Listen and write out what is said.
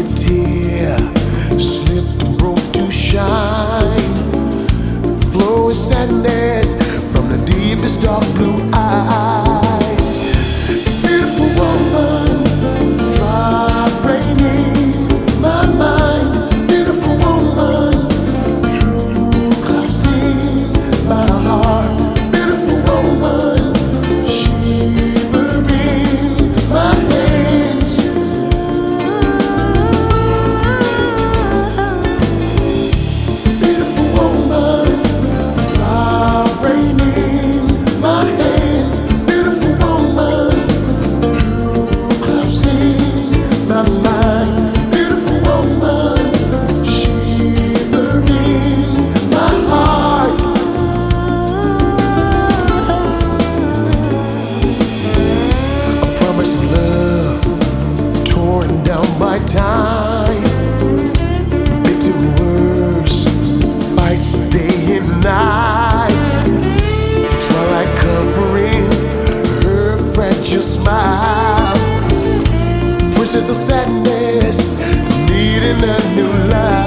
tear slipped and broke to shine. Flowing sadness from the deepest dark blue eyes. Beautiful woman, vibrating my mind. Beautiful woman, true collapsing my heart. Beautiful woman, shivering my hands. Beautiful woman, vibrating my hands. Beautiful woman, true collapsing my mind. Beautiful woman, shivering my heart. A promise of love torn down by time. Bitter words, fights day and night. Twilight covering her fragile smile. Princess of sadness, needing a new life.